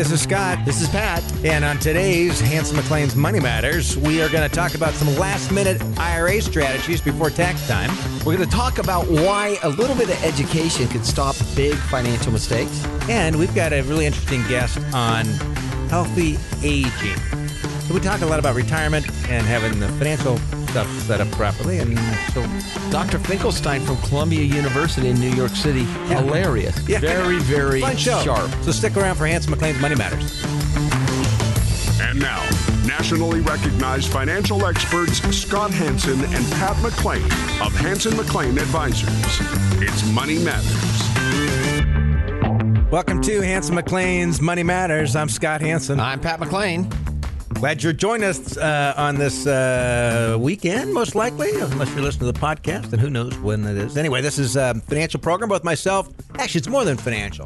this is Scott. This is Pat. And on today's Hanson McLean's Money Matters, we are going to talk about some last-minute IRA strategies before tax time. We're going to talk about why a little bit of education could stop big financial mistakes. And we've got a really interesting guest on healthy aging. So we talk a lot about retirement and having the financial stuff set up properly. And so Dr. Finkelstein from Columbia University in New York City. Yeah. Hilarious. Yeah. Very, very fun show. sharp. So stick around for Hanson McLean's Money Matters. And now, nationally recognized financial experts Scott Hanson and Pat McLean of Hanson McLean Advisors. It's Money Matters. Welcome to Hanson McLean's Money Matters. I'm Scott Hanson. I'm Pat McLean. Glad you're joining us on this weekend, most likely, unless you're listening to the podcast, and who knows when it is. Anyway, this is a financial program with myself. Actually, it's more than financial.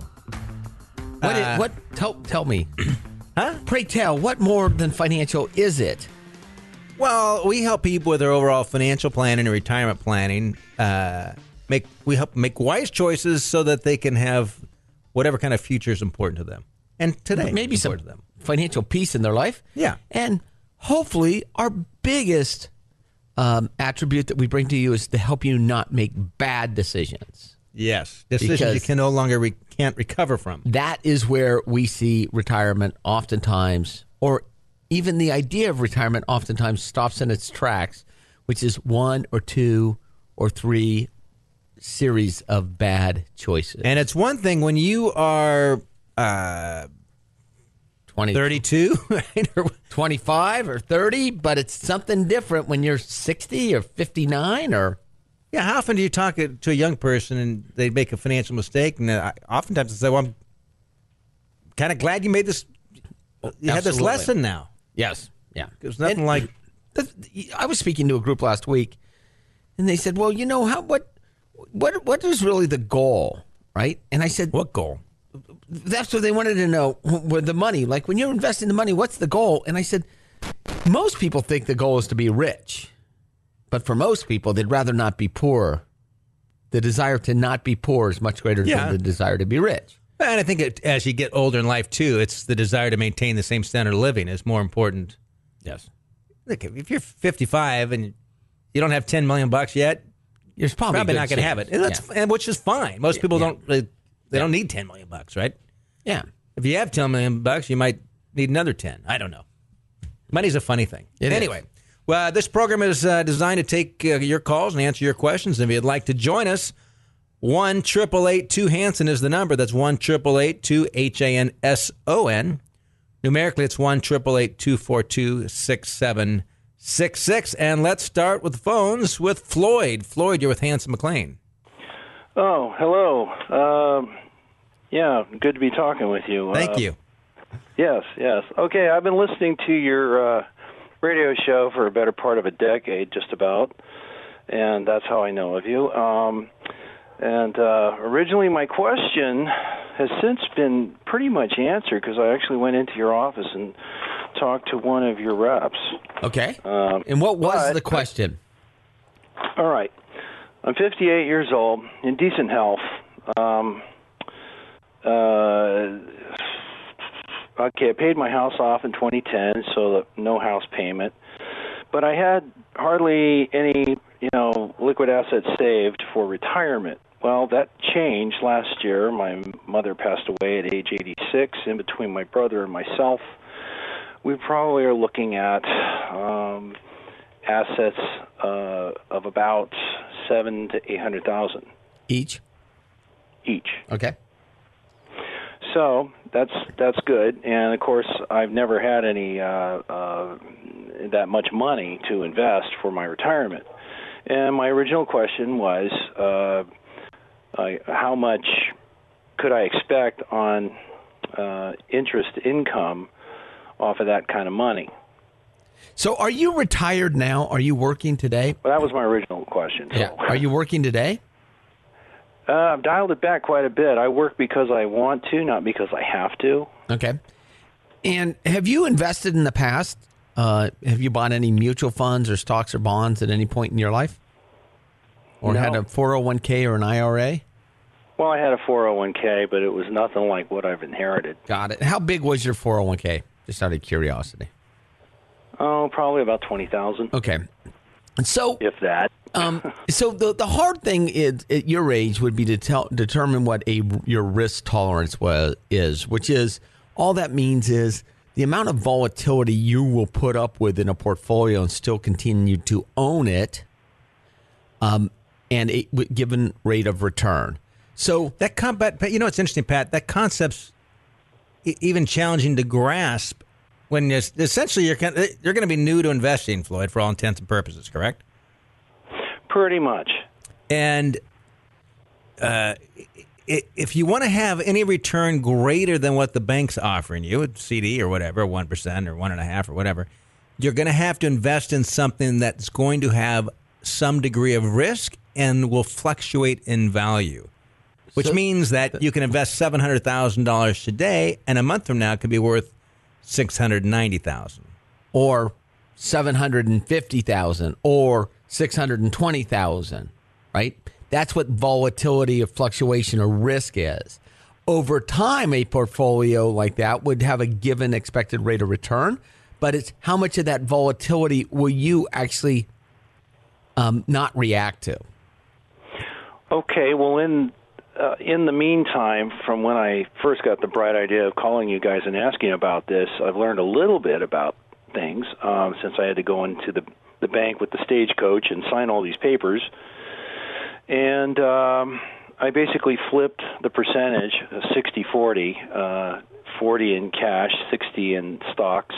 Tell me. Huh? Pray tell, what more than financial is it? Well, we help people with their overall financial planning and retirement planning. We help make wise choices so that they can have whatever kind of future is important to them. And today, maybe some to them. financial peace in their life. Yeah. And hopefully our biggest attribute that we bring to you is to help you not make bad decisions. Yes. Decisions Because you can no longer can't recover from. That is where we see retirement oftentimes, or even the idea of retirement oftentimes stops in its tracks, which is one or two or three series of bad choices. And it's one thing when you are 32, right? 25 or 30, but it's something different when you're 60 or 59 or... Yeah, how often do you talk to a young person and they make a financial mistake? And oftentimes they say, well, I'm kind of glad you made this, you had this lesson now. Yes, yeah. There's nothing like... I was speaking to a group last week, and they said, well, you know, what is really the goal, right? And I said... What goal? That's what they wanted to know, with the money. Like, when you're investing the money, what's the goal? And I said, most people think the goal is to be rich. But for most people, they'd rather not be poor. The desire to not be poor is much greater than the desire to be rich. And I think as you get older in life, too, it's the desire to maintain the same standard of living is more important. Yes. Look, if you're 55 and you don't have $10 million yet, you're probably not going to have it. And and which is fine. Most people don't need $10 million, right? Yeah. If you have $10 million, you might need another 10. I don't know. Money's a funny thing. Anyway. Well, this program is designed to take your calls and answer your questions. If you'd like to join us, 1-888-2-HANSON is the number. That's 1-888-2-HANSON. Numerically, it's 1-888-242-6766. And let's start with the phones with Floyd. Floyd, you're with Hanson McLean. Oh, hello. Yeah, good to be talking with you. Thank you. Yes. Okay, I've been listening to your radio show for a better part of a decade, just about, and that's how I know of you. Originally my question has since been pretty much answered because I actually went into your office and talked to one of your reps. Okay. And what was the question? All right. I'm 58 years old, in decent health. Okay, I paid my house off in 2010, so no house payment. But I had hardly any, liquid assets saved for retirement. Well, that changed last year. My mother passed away at age 86. In between my brother and myself, we probably are looking at assets of about $700,000 to $800,000 each. Okay. So that's good, and of course I've never had any that much money to invest for my retirement. And my original question was, how much could I expect on interest income off of that kind of money? So, are you retired now? Are you working today? Well, that was my original question. So. Yeah. Are you working today? I've dialed it back quite a bit. I work because I want to, not because I have to. Okay. And have you invested in the past? Have you bought any mutual funds or stocks or bonds at any point in your life? Or No. had a 401k or an IRA? Well, I had a 401k, but it was nothing like what I've inherited. Got it. How big was your 401k? Just out of curiosity. Oh, probably about 20,000. Okay. And so, if that. So the hard thing is, at your age would be to determine what your risk tolerance is, which is all that means is the amount of volatility you will put up with in a portfolio and still continue to own it, and a given rate of return. So that you know, it's interesting, Pat. That concept's even challenging to grasp when essentially you're going to be new to investing, Floyd, for all intents and purposes. Correct? Pretty much. And if you want to have any return greater than what the bank's offering you, a CD or whatever, 1% or 1.5% or whatever, you're going to have to invest in something that's going to have some degree of risk and will fluctuate in value. Which means that you can invest $700,000 today, and a month from now it could be worth $690,000, or $750,000, or $620,000. Right? That's what volatility of fluctuation or risk is. Over time, a portfolio like that would have a given expected rate of return, but it's how much of that volatility will you actually not react to? Okay. Well, in the meantime, from when I first got the bright idea of calling you guys and asking about this, I've learned a little bit about things since I had to go into the bank with the stagecoach and sign all these papers. And I basically flipped the percentage of 60-40, 40 in cash, 60 in stocks.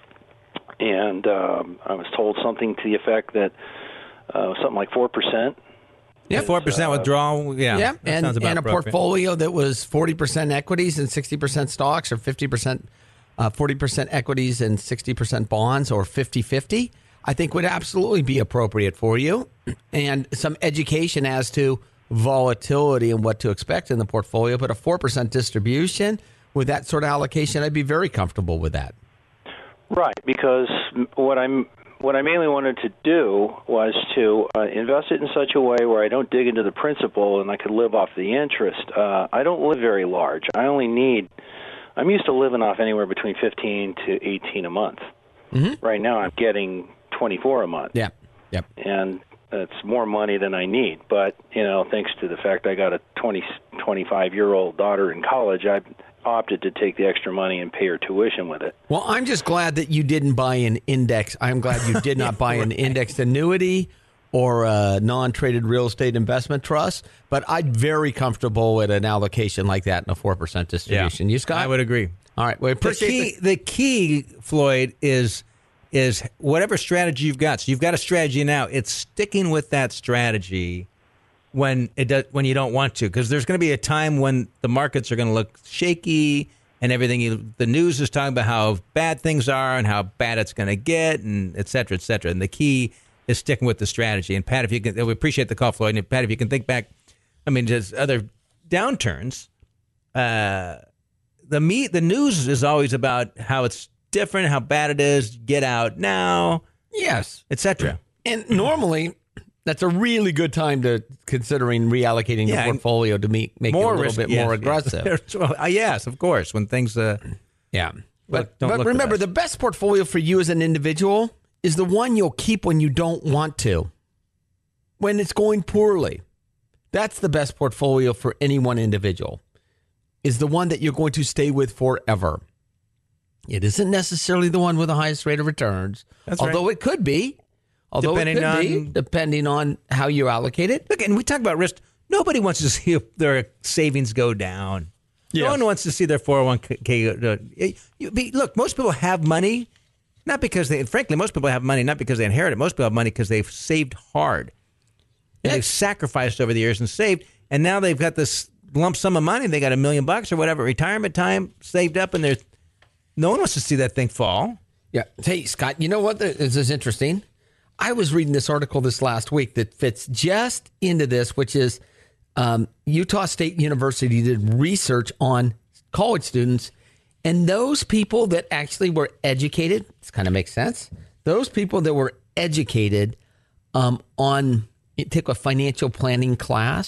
And I was told something to the effect that something like 4%. Yeah, 4% withdrawal. Yeah, and a portfolio that was 40% equities and 60% stocks, or 40% equities and 60% bonds, or 50-50, I think would absolutely be appropriate for you. And some education as to volatility and what to expect in the portfolio. But a 4% distribution with that sort of allocation, I'd be very comfortable with that. Right, because what I mainly wanted to do was to invest it in such a way where I don't dig into the principal and I could live off the interest. I don't live very large. I'm used to living off anywhere between 15 to 18 a month. Mm-hmm. Right now I'm getting 24 a month. Yeah. Yep. And it's more money than I need. But, thanks to the fact I got a 25-year-old daughter in college, I opted to take the extra money and pay her tuition with it. Well, I'm just glad that you didn't buy an index. I'm glad you did not buy an indexed annuity or a non-traded real estate investment trust. But I'm very comfortable with an allocation like that in a 4% distribution. Yeah, you, Scott? I would agree. All right. Well, the key, Floyd, is whatever strategy you've got. So you've got a strategy now. It's sticking with that strategy when you don't want to, because there's going to be a time when the markets are going to look shaky and everything. The news is talking about how bad things are and how bad it's going to get, and et cetera, et cetera. And the key is sticking with the strategy. And Pat, if you can, we appreciate the call, Floyd. And Pat, if you can think back, just other downturns. The news is always about how it's different, how bad it is. Get out now, yes, et cetera. And normally, that's a really good time to considering reallocating your portfolio to make it a little bit more aggressive. Yes, of course. When things, yeah. But remember, the best portfolio for you as an individual is the one you'll keep when you don't want to, when it's going poorly. That's the best portfolio for any one individual, is the one that you're going to stay with forever. It isn't necessarily the one with the highest rate of returns, although it could be. Depending on how you allocate it. Look, and we talk about risk. Nobody wants to see their savings go down. Yes. No one wants to see their 401k. Look, most people have money, not because most people have money not because they inherit it. Most people have money because they've saved hard. And they've sacrificed over the years and saved, and now they've got this lump sum of money. They got $1 million or whatever, retirement time saved up, and no one wants to see that thing fall. Yeah. Hey, Scott, you know what? This is interesting. I was reading this article this last week that fits just into this, which is Utah State University did research on college students, and those people that actually were educated, this kind of makes sense, those people that were educated take a financial planning class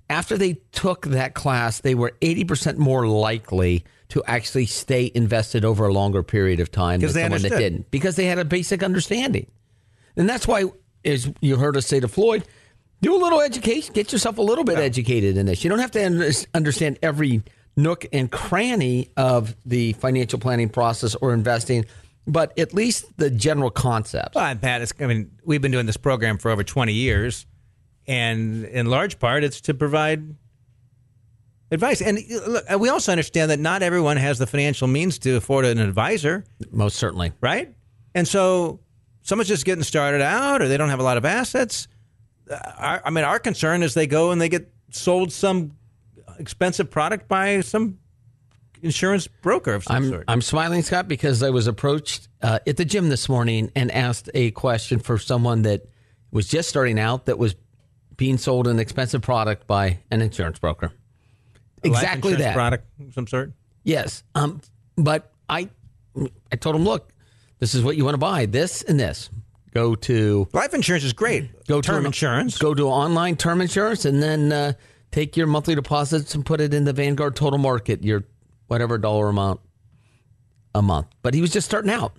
after they took that class, they were 80% more likely to actually stay invested over a longer period of time than someone that didn't, because they had a basic understanding. And that's why, as you heard us say to Floyd, do a little education, get yourself a little bit educated in this. You don't have to understand every nook and cranny of the financial planning process or investing, but at least the general concepts. Well, Pat, we've been doing this program for over 20 years, and in large part, it's to provide advice. And look, we also understand that not everyone has the financial means to afford an advisor. Most certainly. Right? And so someone's just getting started out, or they don't have a lot of assets. Our concern is they go and they get sold some expensive product by some insurance broker of some sort. I'm smiling, Scott, because I was approached at the gym this morning and asked a question for someone that was just starting out that was being sold an expensive product by an insurance broker. Exactly life insurance that product of some sort. Yes, but I told him, look, this is what you want to buy, this and this. Go to life insurance is great. Go term insurance. Go to online term insurance, and then take your monthly deposits and put it in the Vanguard Total Market, your whatever dollar amount a month. But he was just starting out.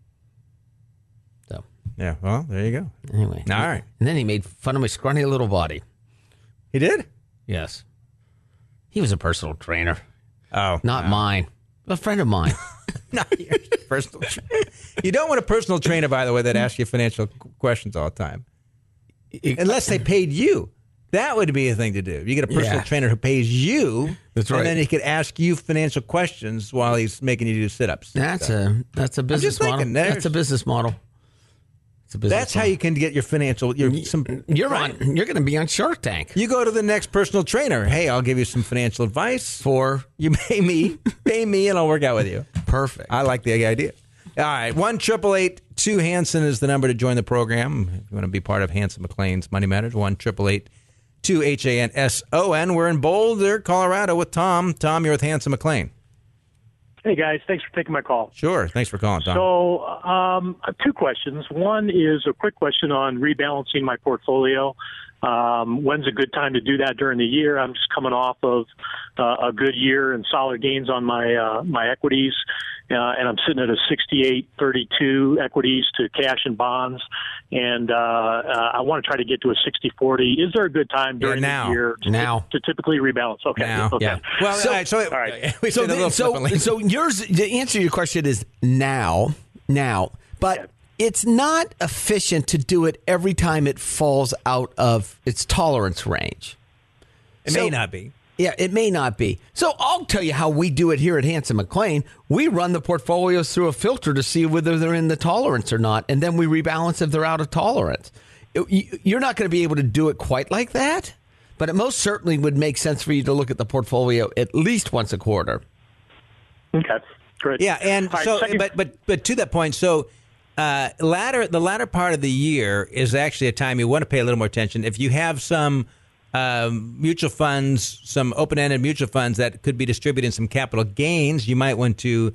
So yeah, well, there you go. Anyway, all right. And then he made fun of my scrawny little body. He did? Yes. He was a personal trainer. Oh, not mine. A friend of mine. Not your personal trainer. You don't want a personal trainer, by the way, that asks you financial questions all the time. Unless they paid you. That would be a thing to do. You get a personal trainer who pays you. That's right. And then he could ask you financial questions while he's making you do sit-ups. That's a business model. That's a business model. That's how you can get your financial. You're going to be on Shark Tank. You go to the next personal trainer. Hey, I'll give you some financial advice. You pay me, and I'll work out with you. Perfect. I like the idea. All right, 1-888-2-HANSON is the number to join the program. If you want to be part of Hanson McClain's Money Matters, 1-888-2-HANSON. We're in Boulder, Colorado, with Tom. Tom, you're with Hanson McClain. Hey, guys. Thanks for taking my call. Sure. Thanks for calling, Tom. So, two questions. One is a quick question on rebalancing my portfolio. When's a good time to do that during the year? I'm just coming off of a good year and solid gains on my equities, and I'm sitting at a 68-32 equities to cash and bonds, and I want to try to get to a 60-40. Is there a good time during the year to typically rebalance? Okay. Now. Okay. Yeah. Well, all right. So yours, the answer to your question is now, but it's not efficient to do it every time it falls out of its tolerance range. It may not be. Yeah, it may not be. So I'll tell you how we do it here at Hanson McClain. We run the portfolios through a filter to see whether they're in the tolerance or not, and then we rebalance if they're out of tolerance. You're not going to be able to do it quite like that, but it most certainly would make sense for you to look at the portfolio at least once a quarter. Okay, great. Yeah, and but to that point, so the latter part of the year is actually a time you want to pay a little more attention. If you have some mutual funds, some open-ended mutual funds that could be distributing some capital gains, you might want to.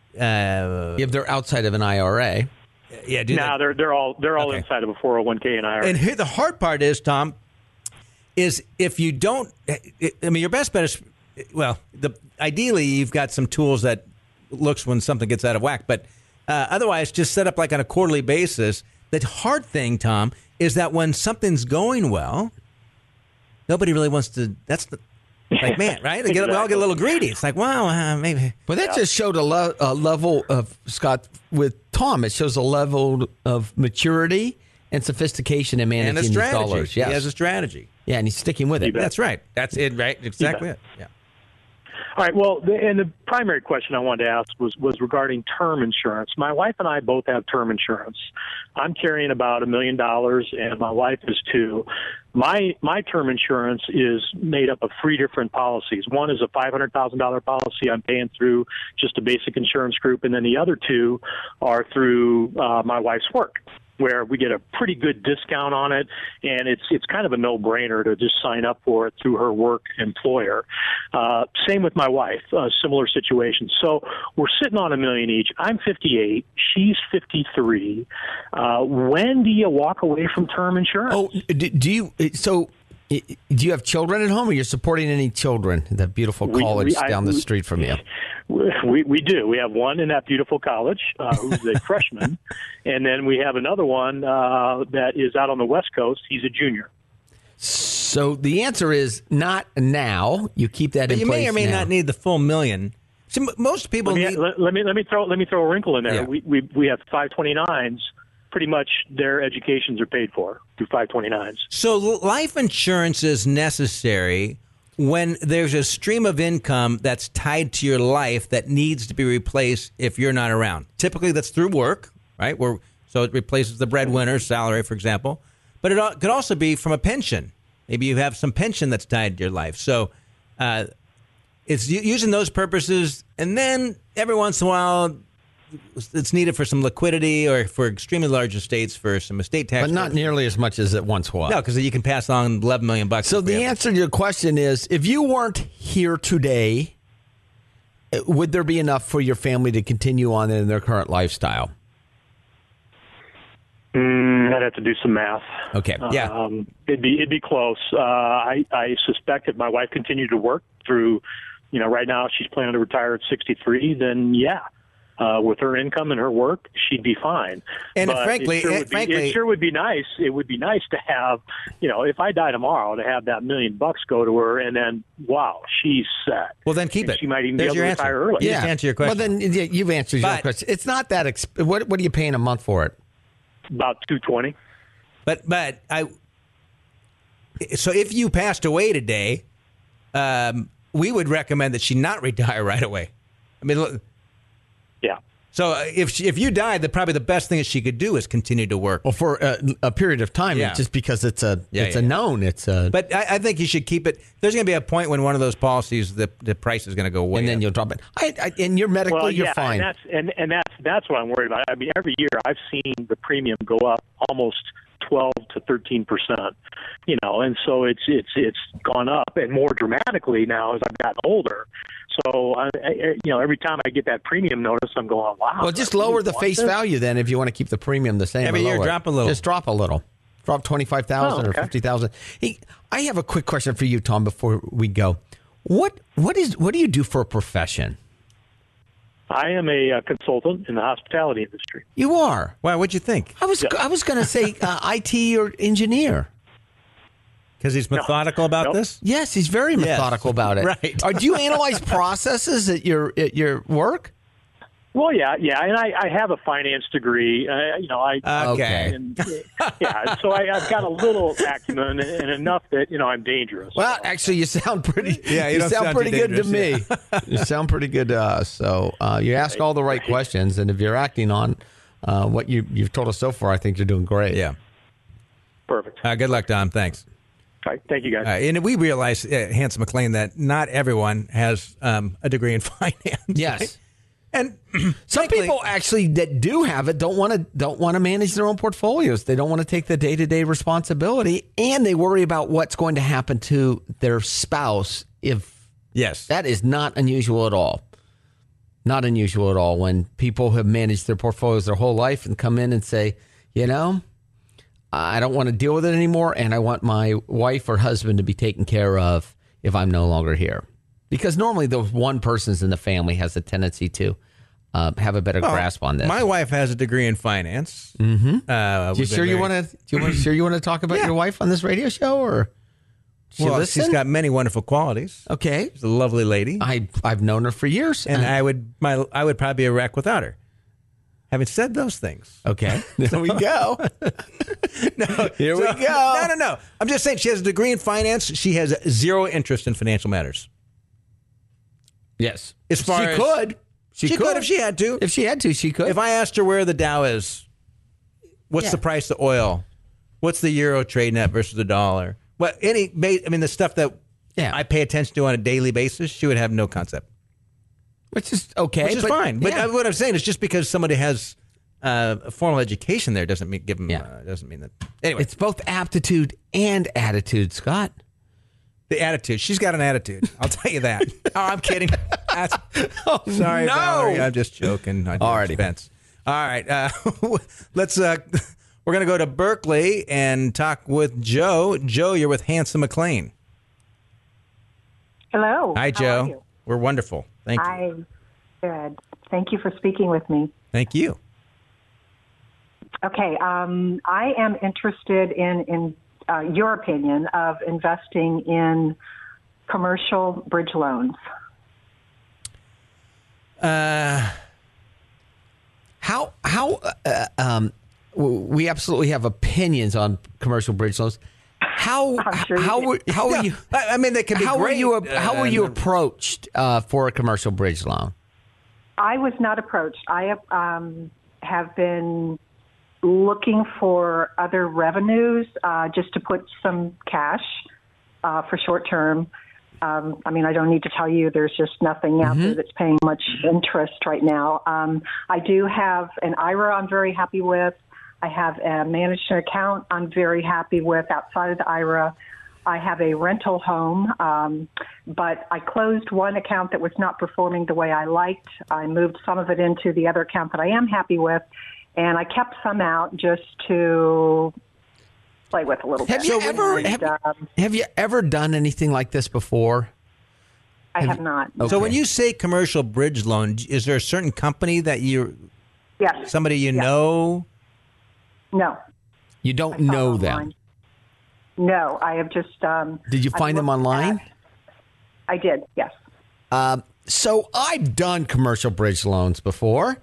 If they're outside of an IRA, they're all inside of a 401k and IRA. And here the hard part is, Tom, is if you don't. Your best bet is, ideally you've got some tools that looks when something gets out of whack, but otherwise just set up like on a quarterly basis. The hard thing, Tom, is that when something's going well, nobody really wants to. Like, man, right? We all get a little greedy. It's like, well, maybe. But that just showed a level of, Scott, with Tom, it shows a level of maturity and sophistication in managing these dollars. Yes. He has a strategy. Yeah, and he's sticking with it. That's right. That's it, right? Exactly it. Yeah. All right. Well, and the primary question I wanted to ask was regarding term insurance. My wife and I both have term insurance. I'm carrying about $1 million, and my wife is too. My term insurance is made up of 3 different policies. One is a $500,000 policy I'm paying through just a basic insurance group, and then the other 2 are through my wife's work, where we get a pretty good discount on it, and it's kind of a no-brainer to just sign up for it through her work employer. Same with my wife, similar situation. So we're sitting on $1 million each. I'm 58. She's 53. When do you walk away from term insurance? Oh, do you? So Do you have children at home, or you're supporting any children at that beautiful college down the street from you? We do. We have one in that beautiful college who's a freshman, and then we have another one that is out on the West Coast. He's a junior. So the answer is not now. You keep that in place. You may or may now. not need the full $1 million. See, most people need. Let me throw a wrinkle in there. Yeah. We have 529s. Pretty much their educations are paid for through 529s. So life insurance is necessary when there's a stream of income that's tied to your life that needs to be replaced if you're not around. Typically, that's through work, right? So it replaces the breadwinner's salary, for example. But it could also be from a pension. Maybe you have some pension that's tied to your life. So it's using those purposes. And then every once in a while, it's needed for some liquidity or for extremely large estates for some estate tax. But not nearly as much as it once was. No, because you can pass on $11 million. So the answer to your question is, if you weren't here today, would there be enough for your family to continue on in their current lifestyle? I'd have to do some math. Okay. Yeah. It'd be close. I suspect if my wife continued to work through, right now she's planning to retire at 63, then yeah. With her income and her work, she'd be fine. And but frankly, it sure would be nice. It would be nice to have, if I die tomorrow, to have that $1 million go to her, and then wow, she's set. Well, then keep it. She might even There's be able to retire early. Yeah. Just answer your question. Well, then you've answered your question. It's not that what are you paying a month for it? About $220. But so if you passed away today, we would recommend that she not retire right away. I mean, look. Yeah. So if you died, probably the best thing that she could do is continue to work. Well, for a period of time, Yeah. just because it's a known. But I think you should keep it. There's going to be a point when one of those policies, the price is going to go way and then up. you'll drop it. And you're medically, you're fine. And that's what I'm worried about. I mean, every year I've seen the premium go up almost 12 to 13%. And so it's gone up, and more dramatically now as I've gotten older. So, every time I get that premium notice, I'm going, wow. Well, just lower the face value then if you want to keep the premium the same. Every year, drop a little. Just drop a little. Drop 25,000 or 50,000. Hey, I have a quick question for you, Tom, before we go. What do you do for a profession? I am a consultant in the hospitality industry. You are? Why? What'd you think? I was going to say IT or engineer. Because he's methodical about this? Yes, he's very methodical about it. Right. Do you analyze processes at your work? Well, yeah, and I have a finance degree. Okay. And, so I've got a little acumen and enough that I'm dangerous. Well, actually, you sound pretty. Yeah, you sound pretty good to me. Yeah. You sound pretty good to us. So you ask all the right questions, and if you're acting on what you've told us so far, I think you're doing great. Yeah. Perfect. Good luck, Tom. Thanks. All right, thank you, guys. And we realize, Hanson McLean, that not everyone has a degree in finance. Yes. Right? And some people actually that do have it don't want to manage their own portfolios. They don't want to take the day-to-day responsibility, and they worry about what's going to happen to their spouse. That is not unusual at all. Not unusual at all when people have managed their portfolios their whole life and come in and say, I don't want to deal with it anymore, and I want my wife or husband to be taken care of if I'm no longer here. Because normally the one person in the family has a tendency to have a better grasp on this. My wife has a degree in finance. Mm-hmm. You want to talk about your wife on this radio show, or she's got many wonderful qualities. Okay, she's a lovely lady. I've known her for years, and I would probably be a wreck without her. Having said those things. Okay. There we go. Here we go. No. I'm just saying she has a degree in finance. She has zero interest in financial matters. Yes. As far as She could if she had to. If she had to, she could. If I asked her where the Dow is, what's the price of oil? What's the euro trading at versus the dollar? The stuff that I pay attention to on a daily basis, she would have no concept. Which is okay. Which is fine. But what I'm saying is just because somebody has a formal education there doesn't mean doesn't mean that. Anyway, it's both aptitude and attitude, Scott. The attitude. She's got an attitude. I'll tell you that. Oh, I'm kidding. Sorry, no. Valerie. I'm just joking. All right. All right. Let's We're going to go to Berkeley and talk with Joe. Joe, you're with Hanson McLean. Hello. Hi, How Joe. are you? We're wonderful. Thank you. I'm good. Thank you for speaking with me. Thank you. Okay. I am interested in your opinion of investing in commercial bridge loans. We absolutely have opinions on commercial bridge loans. How are you? I mean, they can be great. How were you approached for a commercial bridge loan? I was not approached. I have been looking for other revenues just to put some cash for short term. I mean, I don't need to tell you there's just nothing out there that's paying much interest right now. I do have an IRA I'm very happy with. I have a managed account I'm very happy with outside of the IRA. I have a rental home, but I closed one account that was not performing the way I liked. I moved some of it into the other account that I am happy with, and I kept some out just to play with a little bit. Have you ever done anything like this before? I have not. Okay. So when you say commercial bridge loan, is there a certain company that Yes. somebody you know? No. You don't know them. No, I have just. Did you find them online? I did, yes. So I've done commercial bridge loans before.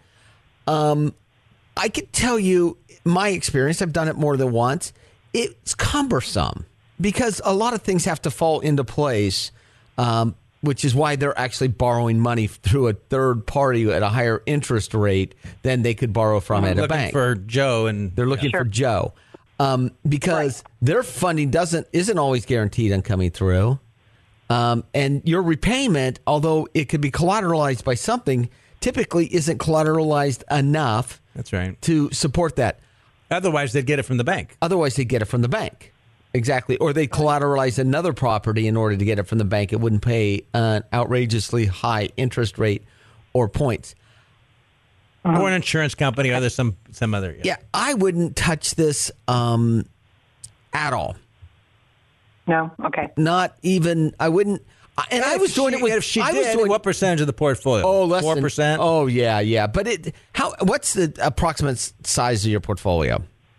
I could tell you my experience. I've done it more than once. It's cumbersome because a lot of things have to fall into place, which is why they're actually borrowing money through a third party at a higher interest rate than they could borrow from at a bank. For Joe, and they're looking for Joe because their funding isn't always guaranteed on coming through, and your repayment, although it could be collateralized by something, typically isn't collateralized enough. That's right. To support that. Otherwise, they'd get it from the bank. Exactly. Or they collateralize another property in order to get it from the bank. It wouldn't pay an outrageously high interest rate or points. Or an insurance company, or there's some other. Yeah, I wouldn't touch this at all. No? Okay. Not even, I wouldn't. And I was doing it with. If she did, what percentage of the portfolio? Oh, less 4%. Oh, yeah. But what's the approximate size of your portfolio?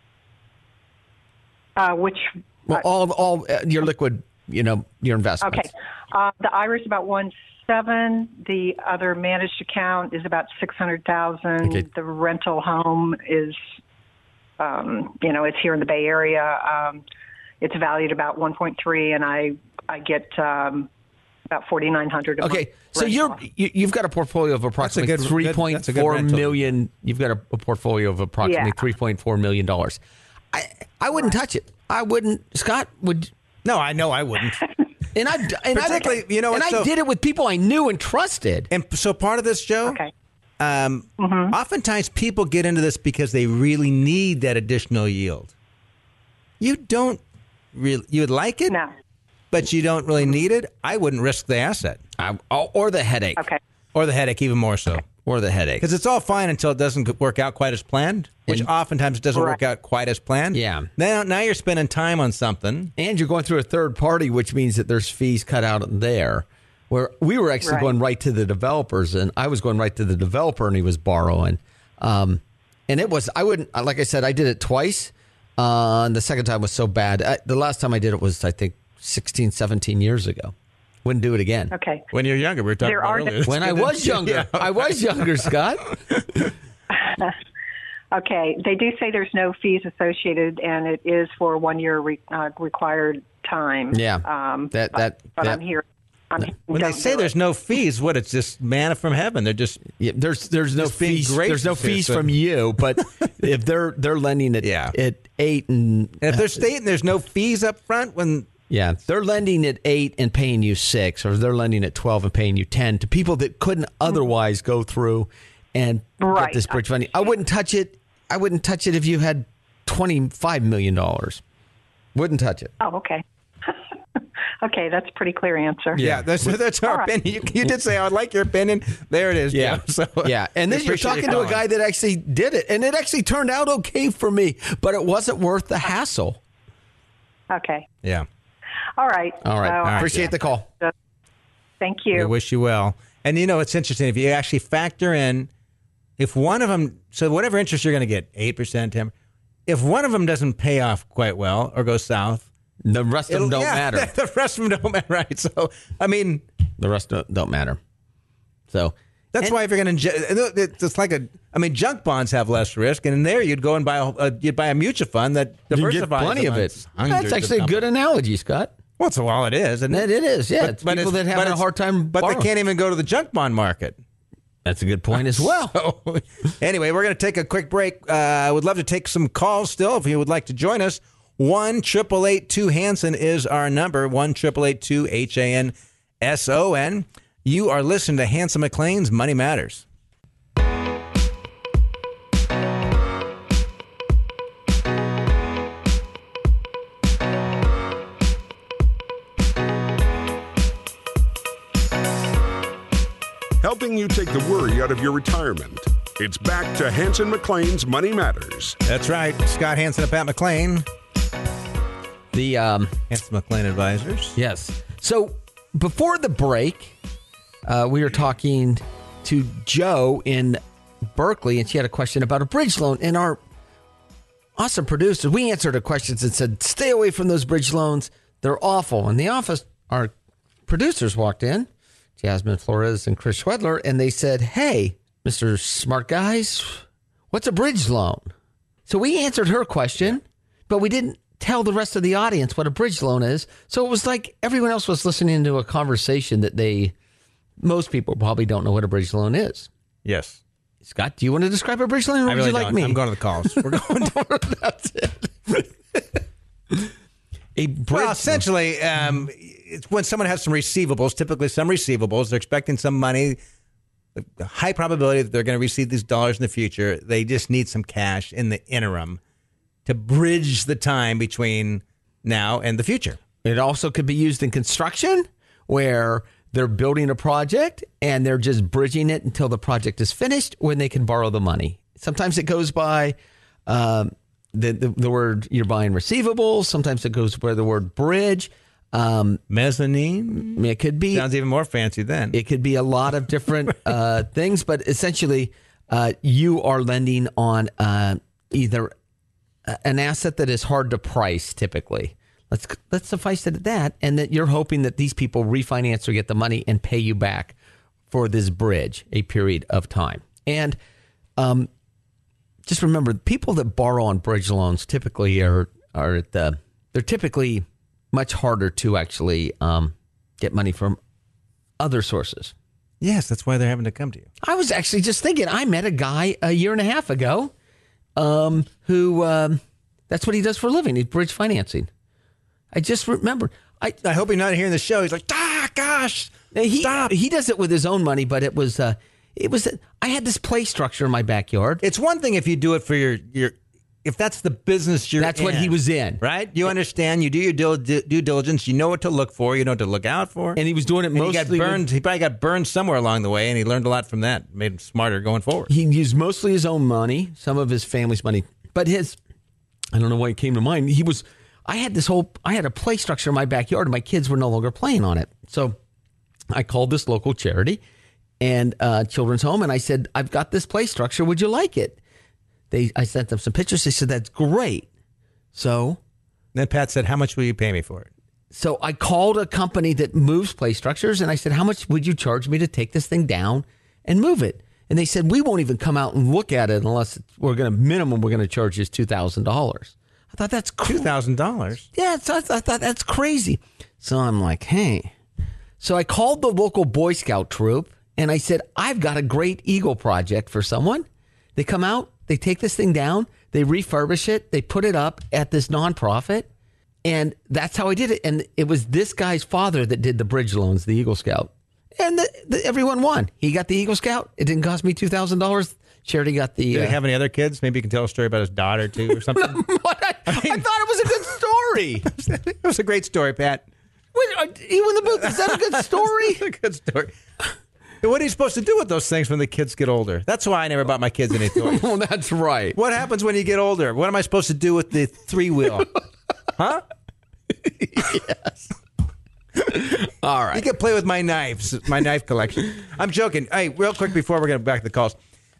Which? Well, all your liquid, your investments. Okay. The IRA is about 1.7. The other managed account is about 600,000. Okay. The rental home is, it's here in the Bay Area. It's valued about 1.3, and I get about 4,900. Okay, so you've got a portfolio of approximately $3.4 million. You've got a portfolio of approximately $3.4 million. I wouldn't touch it. I wouldn't. Scott would. No, I know I wouldn't. And I did it with people I knew and trusted. And so part of this, Joe. Okay. Oftentimes people get into this because they really need that additional yield. You don't really. You would like it. No. But you don't really need it. I wouldn't risk the asset. Or the headache. Okay. Or the headache, even more so. Or the headache. Because it's all fine until it doesn't work out quite as planned, which oftentimes doesn't work out quite as planned. Yeah. Now you're spending time on something. And you're going through a third party, which means that there's fees cut out there. Where we were actually going right to the developers, and I was going right to the developer, and he was borrowing. And it was, I wouldn't, like I said, I did it twice. And the second time was so bad. The last time I did it was, I think, 16, 17 years ago. Wouldn't do it again. Okay. When you're younger, we were talking about earlier. When I was younger. I was younger, Scott. Okay. They do say there's no fees associated, and it is for a 1 year required time. Yeah. I'm here. When they say there's no fees, it's just manna from heaven. They're just there's no fees. There's no fees from you, but if they're lending it at 8 and if they're stating there's no fees up front when. Yeah, they're lending at 8 and paying you 6, or they're lending at 12 and paying you 10 to people that couldn't otherwise go through and get this bridge funding. I wouldn't touch it. I wouldn't touch it if you had $25 million. Wouldn't touch it. Oh, okay. Okay, that's a pretty clear answer. Yeah, that's our All right. opinion. You did say I would like your opinion. There it is. Yeah. Joe. So, Yeah. And then we you're appreciate talking you to a calling. guy that actually did it. And it actually turned out okay for me, but it wasn't worth the hassle. Okay. Yeah. All right. All right. So, Appreciate the call. Thank We you. wish you well. And it's interesting if you actually factor in if one of them, so whatever interest you're going to get, 8%, 10%, if one of them doesn't pay off quite well or goes south, The rest of them don't matter. The rest of them don't matter, right? So, I mean, The rest don't matter. So that's why if you're going to, it's like junk bonds have less risk, and in there you'd go and buy a mutual fund that you diversifies. get plenty of it. amongst hundreds That's of actually a good companies. analogy, Scott. Well, it's all it is, and It is, yeah. It's people that have a hard time but borrowing. they can't even go to the junk bond market. That's a good point as well. So, anyway, we're going to take a quick break. I would love to take some calls still if you would like to join us. 1-888-2-HANSON is our number. 1-888-2-HANSON. You are listening to Hanson McClain's Money Matters. Helping you take the worry out of your retirement. It's back to Hanson McClain's Money Matters. That's right. Scott Hanson and Pat McClain. The Hanson McClain Advisors. Yes. So before the break, we were talking to Joe in Berkeley, and she had a question about a bridge loan. And our awesome producers, we answered her questions and said, stay away from those bridge loans. They're awful. In the office, our producers walked in, Jasmine Flores and Chris Schwedler, and they said, hey, Mr. Smart Guys, what's a bridge loan? So we answered her question, but we didn't tell the rest of the audience what a bridge loan is. So it was like everyone else was listening to a conversation that most people probably don't know what a bridge loan is. Yes. Scott, do you want to describe a bridge loan, or I would really you like don't. me? I'm going to the calls. We're going to That's it. A bridge Well, essentially, it's when someone has some receivables, typically some receivables, they're expecting some money, a high probability that they're going to receive these dollars in the future. They just need some cash in the interim to bridge the time between now and the future. It also could be used in construction, where they're building a project and they're just bridging it until the project is finished when they can borrow the money. Sometimes it goes by the word you're buying receivables. Sometimes it goes by the word bridge. Mezzanine? It could be. Sounds even more fancy then. It could be a lot of different things, but essentially you are lending on either an asset that is hard to price typically. Let's suffice it at that, and that you're hoping that these people refinance or get the money and pay you back for this bridge, a period of time. And just remember, people that borrow on bridge loans typically they're typically much harder to actually get money from other sources. Yes, that's why they're having to come to you. I was actually just thinking, I met a guy a year and a half ago who that's what he does for a living. He's bridge financing. I just remembered. I hope you're not hearing the show. He's like, gosh, stop. He does it with his own money, but it was I had this play structure in my backyard. It's one thing if you do it for your if that's the business you're That's what he was in. Right? You understand. You do your due diligence. You know what to look for. You know what to look out for. And he was doing it And mostly. he got burned. He probably got burned somewhere along the way, and he learned a lot from that. Made him smarter going forward. He used mostly his own money, some of his family's money, but I don't know why it came to mind. I had a play structure in my backyard, and my kids were no longer playing on it. So I called this local charity and children's home, and I said, I've got this play structure. Would you like it? I sent them some pictures. They said, that's great. So Then Pat said, how much will you pay me for it? So I called a company that moves play structures, and I said, how much would you charge me to take this thing down and move it? And they said, we won't even come out and look at it unless we're going to charge you $2,000. I thought that's cool. $2,000? Yeah, so I thought that's crazy. So I'm like, hey. So I called the local Boy Scout troop, and I said, I've got a great Eagle project for someone. They come out, they take this thing down, they refurbish it, they put it up at this nonprofit, and that's how I did it. And it was this guy's father that did the bridge loans, the Eagle Scout. And everyone won. He got the Eagle Scout. It didn't cost me $2,000. Charity got the... Did he have any other kids? Maybe you can tell a story about his daughter, too, or something. I thought it was a good story. It was a great story, Pat. Wait, You in the booth? Is that a good story? It's a good story. What are you supposed to do with those things when the kids get older? That's why I never bought my kids any toys. Well, that's right. What happens when you get older? What am I supposed to do with the 3-wheel? Huh? Yes. All right. You can play with my knives, my knife collection. I'm joking. Hey, real quick before we're going back to the calls.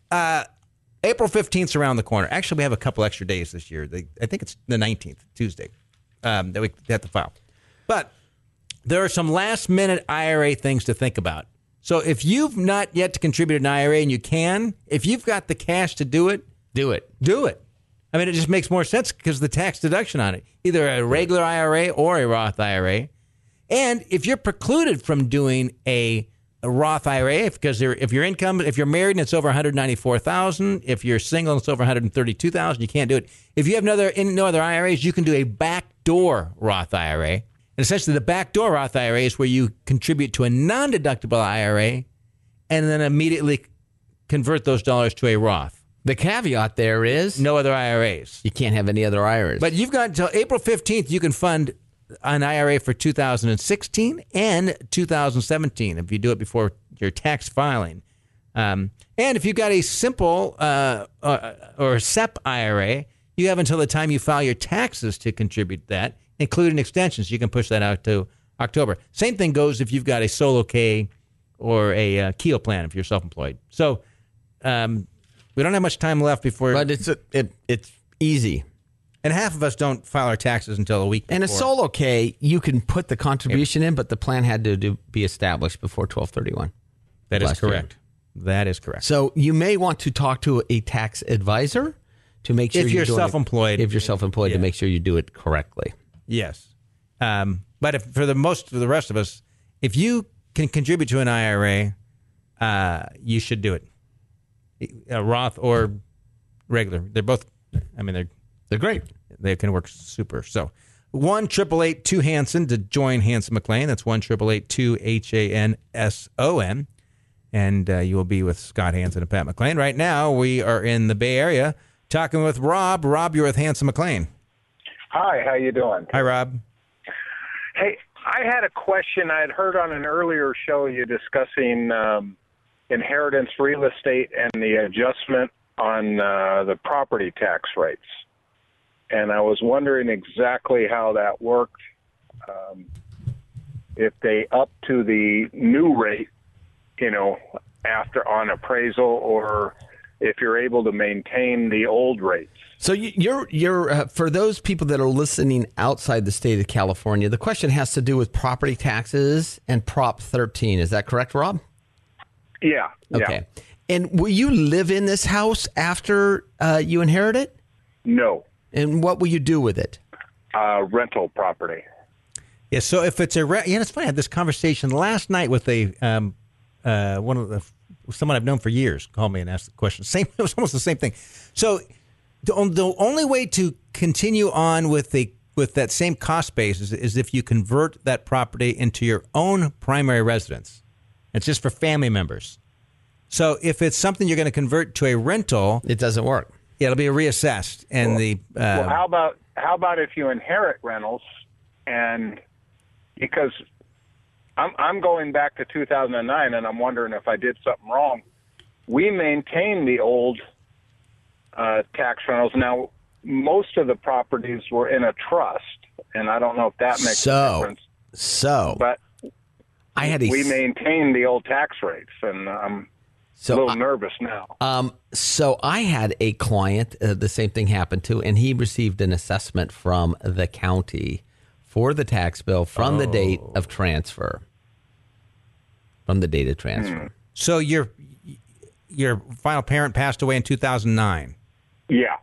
April 15th is around the corner. Actually, we have a couple extra days this year. I think it's the 19th, Tuesday, that we have to file. But there are some last-minute IRA things to think about. So if you've not yet contributed an IRA and you can, if you've got the cash to do it. Do it. Do it. I mean, it just makes more sense because of the tax deduction on it. Either a regular IRA or a Roth IRA. And if you're precluded from doing a Roth IRA, because if your income, if you're married and it's over $194,000, if you're single and it's over $132,000, you can't do it. If you have no other IRAs, you can do a backdoor Roth IRA. And essentially, the backdoor Roth IRA is where you contribute to a non-deductible IRA and then immediately convert those dollars to a Roth. The caveat there is no other IRAs. You can't have any other IRAs. But you've got until April 15th, you can fund an IRA for 2016 and 2017 if you do it before your tax filing. And if you've got a simple or SEP IRA, you have until the time you file your taxes to contribute that, including extensions. You can push that out to October. Same thing goes if you've got a solo K or a Keogh plan if you're self-employed. So we don't have much time left before. But it's easy. And half of us don't file our taxes until a week before. And a solo K, you can put the contribution in, but the plan had to be established before 12/31. That is correct. That is correct. So you may want to talk to a tax advisor to make sure if you're self-employed. If you're self-employed, to make sure you do it correctly. Yes. But for the rest of us, if you can contribute to an IRA, you should do it. Roth or regular. They're both, I mean, they're great. They can work super. So 1-888-2-HANSON to join Hanson McClain. That's 1-888-2-HANSON. And you will be with Scott Hanson and Pat McClain. Right now, we are in the Bay Area talking with Rob. Rob, you're with Hanson McClain. Hi, how you doing? Hi, Rob. Hey, I had a question. I had heard on an earlier show you discussing inheritance real estate and the adjustment on the property tax rates. And I was wondering exactly how that worked, if they up to the new rate, after on appraisal, or if you're able to maintain the old rates. So you're for those people that are listening outside the state of California, the question has to do with property taxes and Prop 13. Is that correct, Rob? Yeah. Okay. Yeah. And will you live in this house after you inherit it? No. And what will you do with it? Rental property. Yeah. So if it's it's funny. I had this conversation last night with someone I've known for years called me and asked the question. It was almost the same thing. So the only way to continue on with that same cost base is if you convert that property into your own primary residence. It's just for family members. So if it's something you're going to convert to a rental, it doesn't work. Yeah, it'll be reassessed. And how about if you inherit rentals, and because I'm going back to 2009, and I'm wondering if I did something wrong. We maintain the old tax rentals. Now, most of the properties were in a trust, and I don't know if that makes a difference. But we maintain the old tax rates, and I'm a little nervous now. So I had a client, the same thing happened to, and he received an assessment from the county for the tax bill from the date of transfer. From the date of transfer. So your final parent passed away in 2009. Yeah.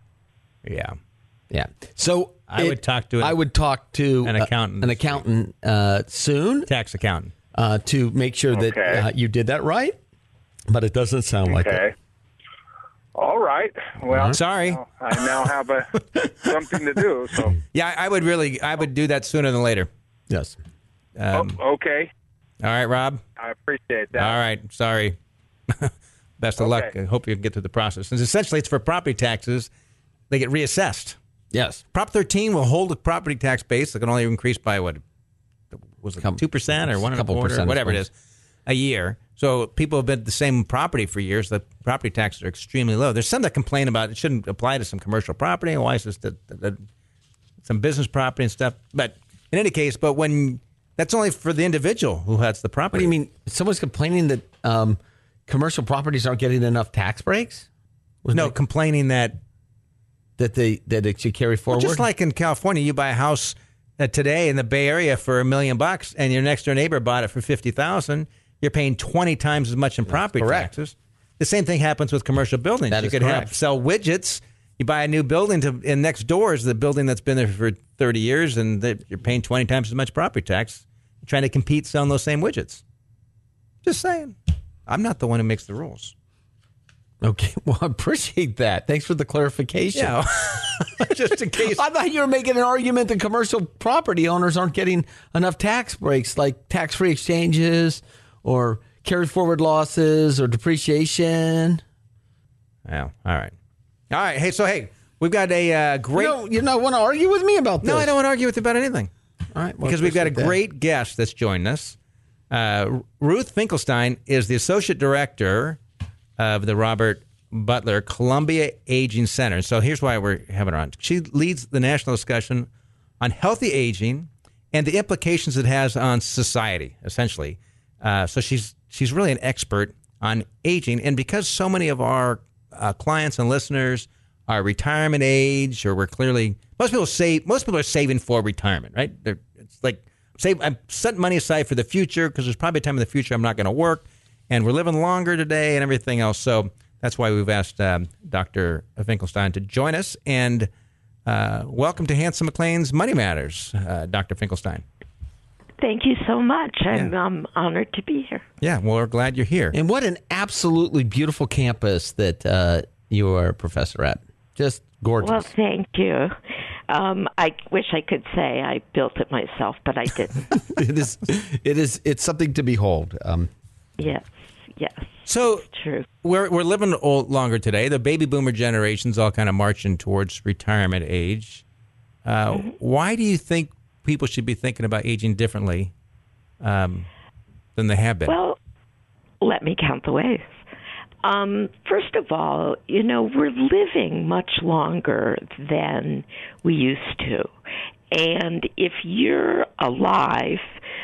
So I would talk to an accountant. An accountant soon. Tax accountant. To make sure that you did that right. But it doesn't sound like it. All right. Well, sorry. I now have something to do. So yeah, I would do that sooner than later. Yes. Okay. All right, Rob. I appreciate that. All right. Sorry. Best of luck. I hope you can get through the process. And essentially, it's for property taxes. They get reassessed. Yes. Prop 13 will hold the property tax base. It can only increase by what? was it 2% or 1.25%, percentage whatever it points. is, a year. So people have been at the same property for years. The property taxes are extremely low. There's some that complain about it shouldn't apply to some commercial property. Why is this some business property and stuff? But in any case, when that's only for the individual who has the property. What do you mean? Someone's complaining that commercial properties aren't getting enough tax breaks? Complaining that it should carry forward. Just like in California, you buy a house today in the Bay Area for $1 million, and your next door neighbor bought it for $50,000. You're paying 20 times as much in property taxes. The same thing happens with commercial buildings. That you is could correct. sell widgets. You buy a new building, and next door is the building that's been there for 30 years, and you're paying 20 times as much property tax. You're trying to compete selling those same widgets. Just saying. I'm not the one who makes the rules. Okay, well, I appreciate that. Thanks for the clarification. Yeah. Just in case. I thought you were making an argument that commercial property owners aren't getting enough tax breaks, like tax-free exchanges or carry forward losses or depreciation. Yeah, all right. Hey, we've got a great... You don't want to argue with me about this? No, I don't want to argue with you about anything. All right. Well, because we've got a appreciate that. great guest that's joined us. Ruth Finkelstein is the Associate Director of the Robert Butler Columbia Aging Center. So here's why we're having her on. She leads the national discussion on healthy aging and the implications it has on society, essentially. So she's really an expert on aging. And because so many of our clients and listeners are retirement age, or most people are saving for retirement, right? It's like, I'm setting money aside for the future because there's probably a time in the future I'm not going to work, and we're living longer today and everything else. So that's why we've asked Dr. Finkelstein to join us. And welcome to Hanson McLean's Money Matters, Dr. Finkelstein. Thank you so much. I'm honored to be here. Yeah, well, we're glad you're here. And what an absolutely beautiful campus that you are a professor at. Just gorgeous. Well, thank you. I wish I could say I built it myself, but I didn't. It's something to behold. Yes. So it's true. We're living longer today. The baby boomer generation's all kind of marching towards retirement age. Why do you think people should be thinking about aging differently than they have been? Well, let me count the ways. First of all, we're living much longer than we used to. And if you're alive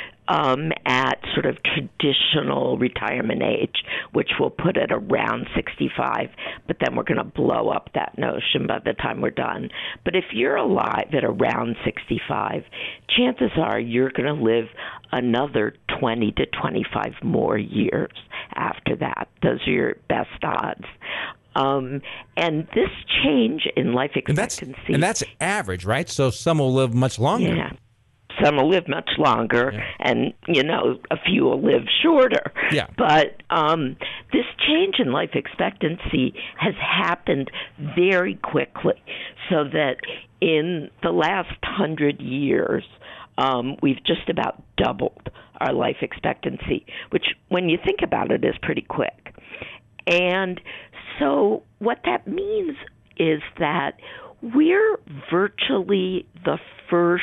at sort of traditional retirement age, which we'll put at around 65, but then we're going to blow up that notion by the time we're done. But if you're alive at around 65, chances are you're going to live another 20 to 25 more years after that. Those are your best odds. And this change in life expectancy... And that's average, right? So some will live much longer. Yeah. Some will live much longer, and, a few will live shorter. Yeah. But this change in life expectancy has happened very quickly, so that in the last 100 years, we've just about doubled our life expectancy, which, when you think about it, is pretty quick. And so what that means is that we're virtually the first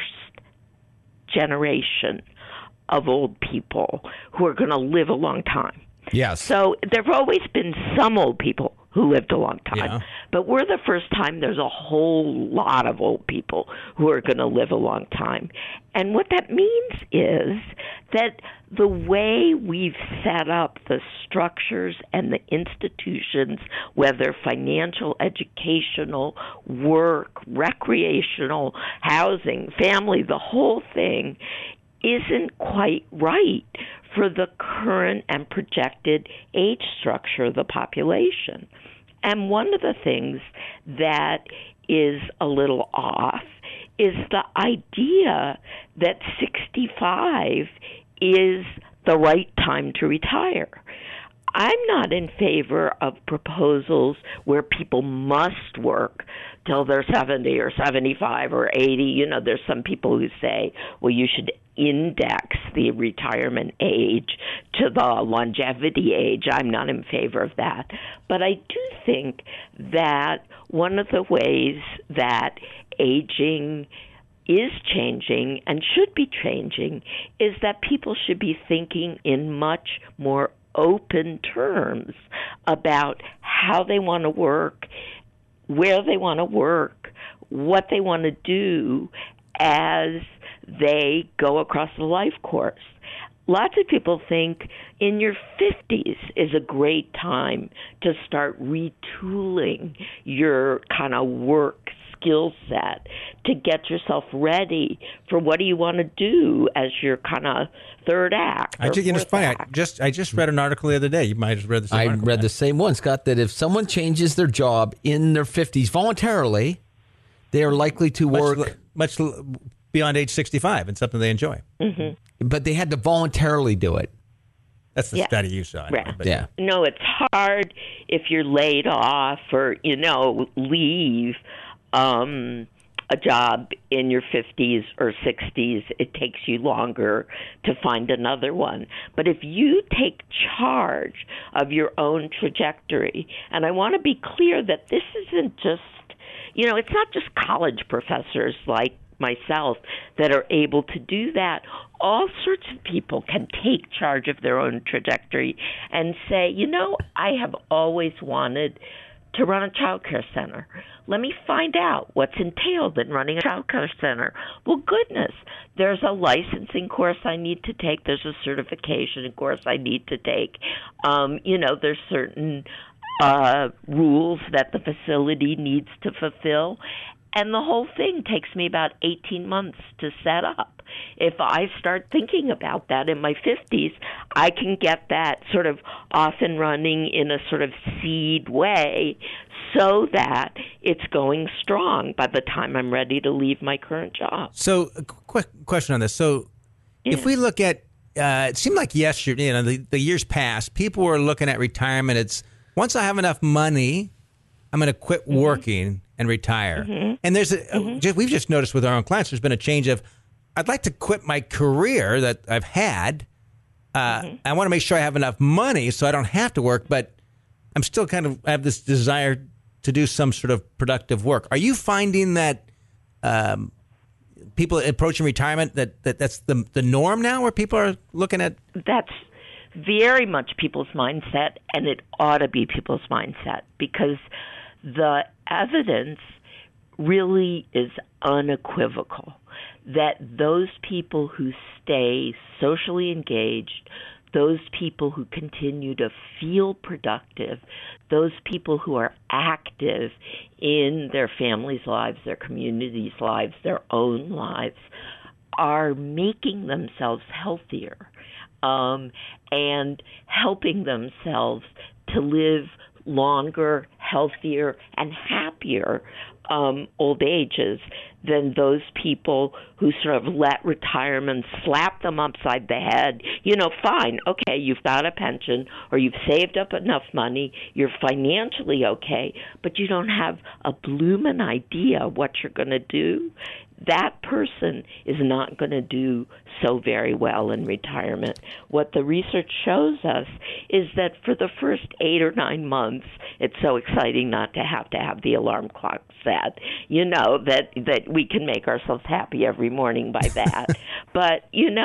generation of old people who are going to live a long time. Yes. So there have always been some old people who lived a long time, but we're the first time there's a whole lot of old people who are going to live a long time. And what that means is that the way we've set up the structures and the institutions, whether financial, educational, work, recreational, housing, family, the whole thing isn't quite right for the current and projected age structure of the population. And one of the things that is a little off is the idea that 65 is the right time to retire. I'm not in favor of proposals where people must work till they're 70 or 75 or 80. There's some people who say, well, you should index the retirement age to the longevity age. I'm not in favor of that. But I do think that one of the ways that aging is changing and should be changing is that people should be thinking in much more open terms about how they want to work, where they want to work, what they want to do as they go across the life course. Lots of people think in your 50s is a great time to start retooling your kind of work skill set to get yourself ready for what do you want to do as your kind of third act. It's funny. I just read an article the other day. You might have read the same article. I read the same one, Scott, that if someone changes their job in their 50s voluntarily, they are likely to work much beyond age 65 and something they enjoy. Mm-hmm. But they had to voluntarily do it. That's the study you saw. Right. But yeah. No, it's hard if you're laid off or, leave a job in your 50s or 60s. It takes you longer to find another one. But if you take charge of your own trajectory, and I want to be clear that this isn't just, it's not just college professors like myself that are able to do that. All sorts of people can take charge of their own trajectory and say, I have always wanted to run a child care center. Let me find out what's entailed in running a child care center. Well, goodness, there's a licensing course I need to take. There's a certification course I need to take. There's certain rules that the facility needs to fulfill. And the whole thing takes me about 18 months to set up. If I start thinking about that in my 50s, I can get that sort of off and running in a sort of seed way so that it's going strong by the time I'm ready to leave my current job. So, a quick question on this. So, if we look at, it seemed like yesterday, the years past, people were looking at retirement. It's once I have enough money, I'm going to quit working and retire. Mm-hmm. And there's we've just noticed with our own clients, there's been a change of, I'd like to quit my career that I've had. I want to make sure I have enough money so I don't have to work, but I'm still I have this desire to do some sort of productive work. Are you finding that people approaching retirement, that's the norm now, where people are looking at? That's very much people's mindset, and it ought to be people's mindset, because the evidence really is unequivocal that those people who stay socially engaged, those people who continue to feel productive, those people who are active in their families' lives, their communities' lives, their own lives, are making themselves healthier and helping themselves to live longer, healthier, and happier old ages than those people who sort of let retirement slap them upside the head. Fine, okay, you've got a pension or you've saved up enough money, you're financially okay, but you don't have a bloomin' idea what you're going to do. That person is not going to do so very well in retirement. What the research shows us is that for the first 8 or 9 months, it's so exciting not to have the alarm clock set, that we can make ourselves happy every morning by that. But,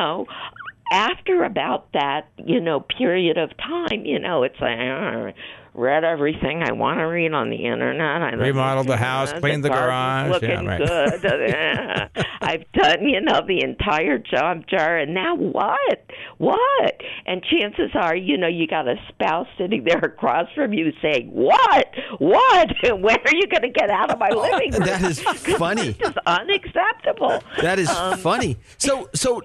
after about that, period of time, it's like, read everything I want to read on the internet. I remodeled the house, cleaned the garage. Looking good. I've done, the entire job jar, and now what? What? And chances are, you got a spouse sitting there across from you saying, what? When are you going to get out of my living room? That is funny. This is unacceptable. That is funny. So,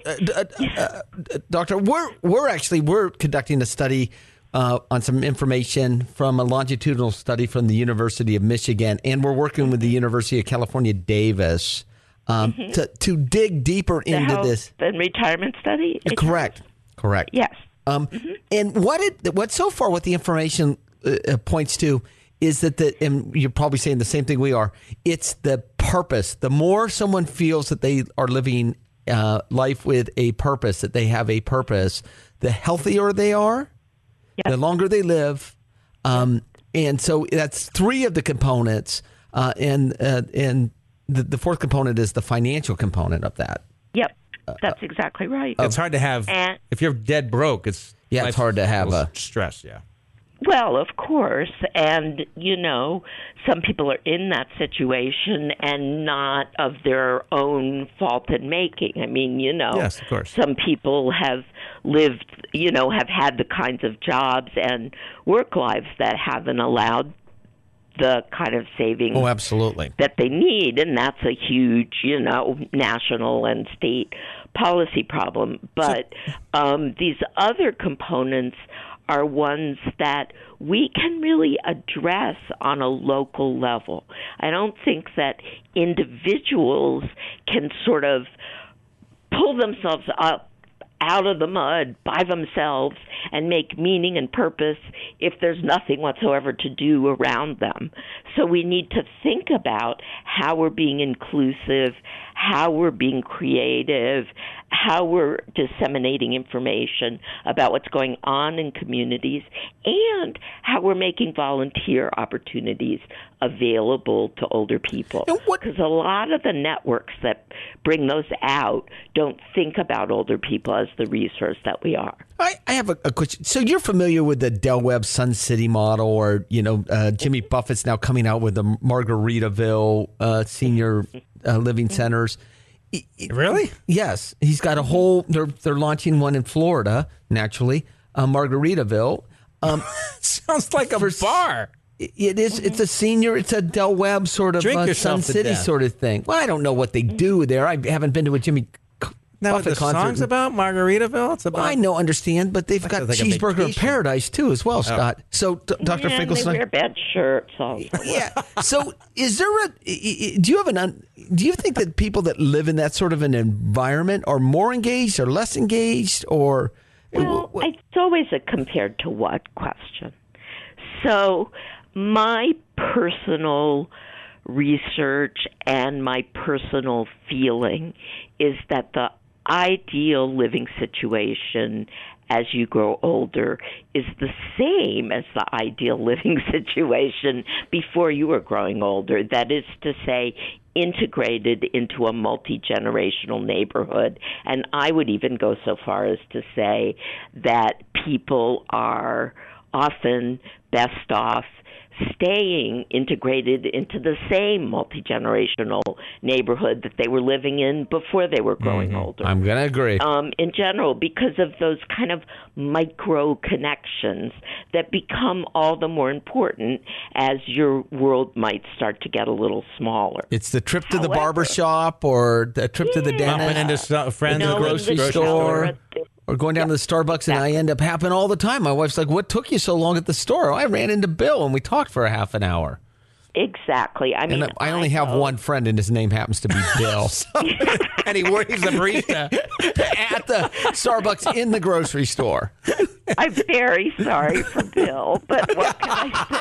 Doctor, we're conducting a study on some information from a longitudinal study from the University of Michigan, and we're working with the University of California, Davis, to dig deeper into this. The retirement study? Correct. Yes. And what so far what the information points to is that and you're probably saying the same thing we are, it's the purpose. The more someone feels that they are living life with a purpose, that they have a purpose, the healthier they are. Yes. The longer they live, and so that's 3 of the components. And the fourth component is the financial component of that. Yep, that's exactly right. It's hard to have, if you're dead broke, it's hard to have a stress, yeah. Well, of course, and, some people are in that situation and not of their own fault in making. I mean, yes, of course. Some people have lived, have had the kinds of jobs and work lives that haven't allowed the kind of savings absolutely. that they need, and that's a huge, national and state policy problem. But these other components are ones that we can really address on a local level. I don't think that individuals can sort of pull themselves up out of the mud by themselves and make meaning and purpose if there's nothing whatsoever to do around them. So we need to think about how we're being inclusive, how we're being creative, how we're disseminating information about what's going on in communities, and how we're making volunteer opportunities available to older people. Because a lot of the networks that bring those out don't think about older people as the resource that we are. I have a question. So you're familiar with the Del Webb Sun City model, or, Jimmy Buffett's now coming out with the Margaritaville senior living centers. Really? Yes. He's got a whole, they're launching one in Florida, naturally, Margaritaville. Sounds like a bar. It is. It's a senior. It's a Del Webb sort of Sun City sort of thing. Well, I don't know what they do there. I haven't been to a Jimmy Buffett the concert. Song's about Margaritaville. It's about. Well, understand, but they've got Cheeseburger of Paradise too, as well, Scott. So, Dr. Finkelstein, they wear bad shirts also. Yeah. So, is there do you think that people that live in that sort of an environment are more engaged or less engaged, or? Well, it's always a compared to what question. So, my personal research and my personal feeling is that the ideal living situation as you grow older is the same as the ideal living situation before you were growing older. That is to say, integrated into a multi-generational neighborhood. And I would even go so far as to say that people are often best off staying integrated into the same multi-generational neighborhood that they were living in before they were growing older. I'm going to agree. In general, because of those kind of micro connections that become all the more important as your world might start to get a little smaller. It's the trip to the barbershop, or the trip to the dentist, into friends at the grocery store. Or going down to the Starbucks, and I end up happening all the time. My wife's like, "What took you so long at the store?" I ran into Bill, and we talked for a half an hour. Exactly. I mean, and I only have one friend, and his name happens to be Bill. And he's a barista at the Starbucks in the grocery store. I'm very sorry for Bill, but what can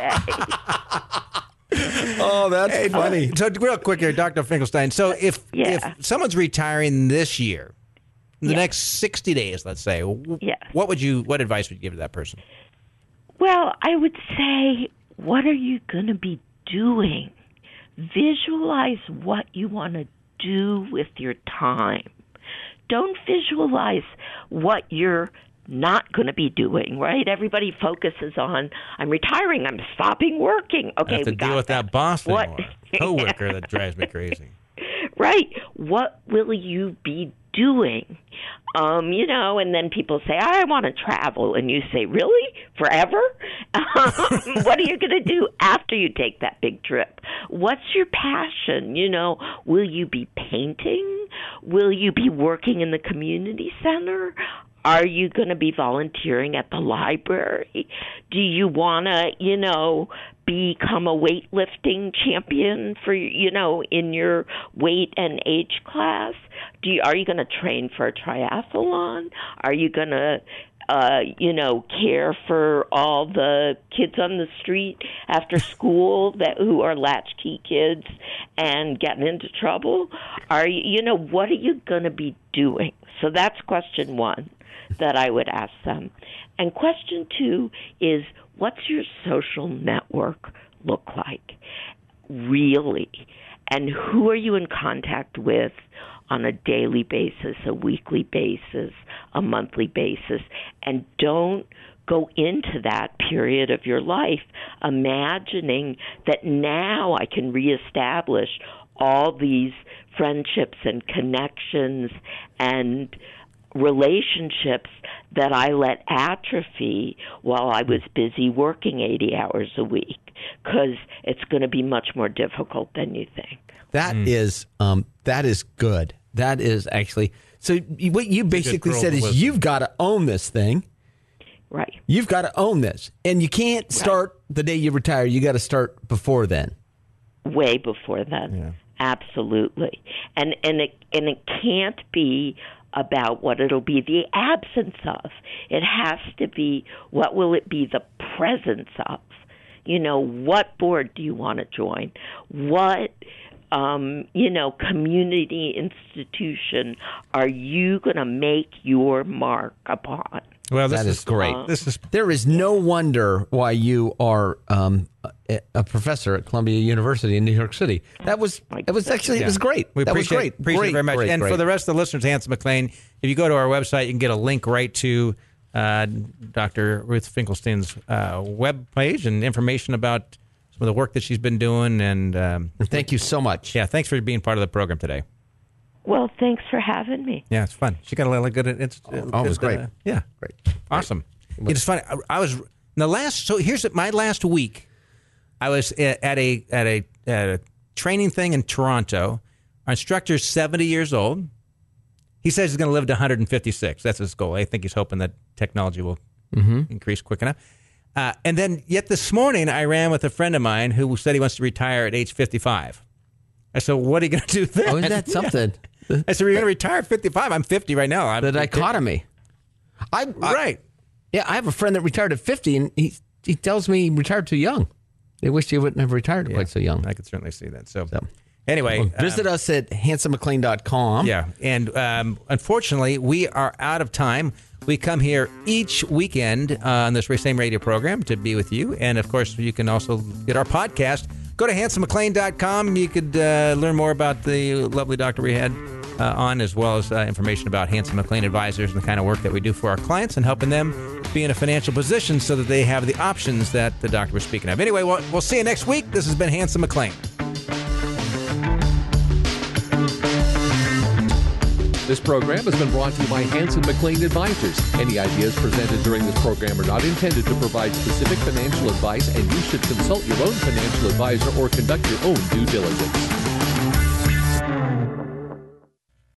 I say? Oh, that's funny. So real quick here, Dr. Finkelstein. So if someone's retiring this year, in the next 60 days, let's say, what advice would you give to that person? Well, I would say, what are you going to be doing? Visualize what you want to do with your time. Don't visualize what you're not going to be doing, right? Everybody focuses on, I'm retiring, I'm stopping working. Okay, I have to deal with that boss coworker that drives me crazy. Right. What will you be doing? And then people say, I want to travel. And you say, really? Forever? What are you going to do after you take that big trip? What's your passion? Will you be painting? Will you be working in the community center? Are you going to be volunteering at the library? Do you want to, become a weightlifting champion for, in your weight and age class? Are you going to train for a triathlon? Are you going to, care for all the kids on the street after school who are latchkey kids and getting into trouble? What are you going to be doing? So that's question one that I would ask them. And question two is, what's your social network look like? Really? And who are you in contact with on a daily basis, a weekly basis, a monthly basis? And don't go into that period of your life imagining that now I can reestablish all these friendships and connections and relationships that I let atrophy while I was busy working 80 hours a week, because it's going to be much more difficult than you think. That is good. That is actually, so what you basically said is you've got to own this thing. Right. You've got to own this. And you can't start the day you retire. You got to start before then. Way before then. Yeah. Absolutely. And it can't be about what it'll be the absence of. It has to be, what will it be the presence of? You know, what board do you want to join? What, community institution are you going to make your mark upon? Well, that is great. There is no wonder why you are a professor at Columbia University in New York City. It was great. We appreciate it very much. And for the rest of the listeners, Hanson McClain, if you go to our website, you can get a link right to Dr. Ruth Finkelstein's web page and information about some of the work that she's been doing. And thank you so much. Yeah, thanks for being part of the program today. Well, thanks for having me. Yeah, it's fun. She got a lot of good. It was great. Yeah, great, awesome. It's funny. I was here's my last week. I was at a training thing in Toronto. Our instructor's 70 years old. He says he's going to live to 156. That's his goal. I think he's hoping that technology will increase quick enough. And then yet this morning, I ran with a friend of mine who said he wants to retire at age 55. I said, what are you going to do then? Oh, isn't that something? Yeah. I said, we're going to retire at 55. I'm 50 right now. The dichotomy. Right. Yeah, I have a friend that retired at 50, and he tells me he retired too young. They wish he wouldn't have retired quite so young. I could certainly see that. So anyway. Visit us at hansonmcclain.com. Yeah, and unfortunately, we are out of time. We come here each weekend on this same radio program to be with you. And, of course, you can also get our podcast. Go to hansonmcclain.com. You could learn more about the lovely doctor we had on, as well as information about Hanson McClain Advisors and the kind of work that we do for our clients and helping them be in a financial position so that they have the options that the doctor was speaking of. Anyway, we'll see you next week. This has been Hanson McClain. This program has been brought to you by Hanson McClain Advisors. Any ideas presented during this program are not intended to provide specific financial advice, and you should consult your own financial advisor or conduct your own due diligence.